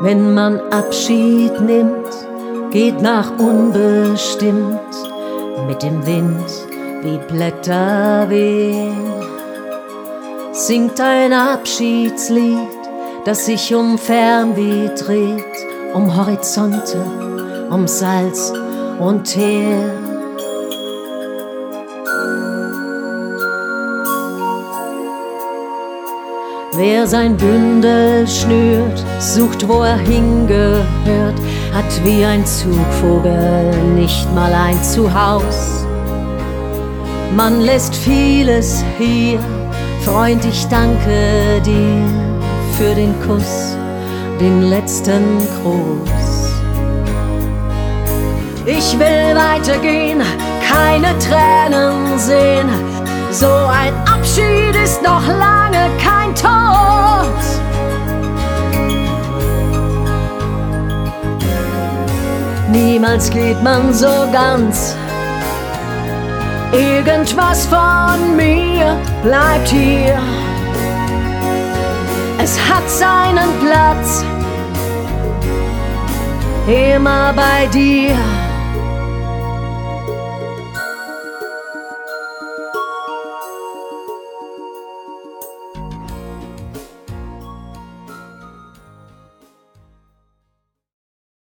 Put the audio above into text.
Wenn man Abschied nimmt, geht nach unbestimmt, mit dem Wind wie Blätter wehen. Singt ein Abschiedslied, das sich um Fernweh dreht, um Horizonte, um Salz und Teer. Wer sein Bündel schnürt, sucht, wo er hingehört, hat wie ein Zugvogel nicht mal ein Zuhaus. Man lässt vieles hier, Freund, ich danke dir für den Kuss, den letzten Gruß. Ich will weitergehen, keine Tränen sehen, so ein Abschied ist noch lange kein Tod. Niemals geht man so ganz, irgendwas von mir bleibt hier. Es hat seinen Platz, immer bei dir.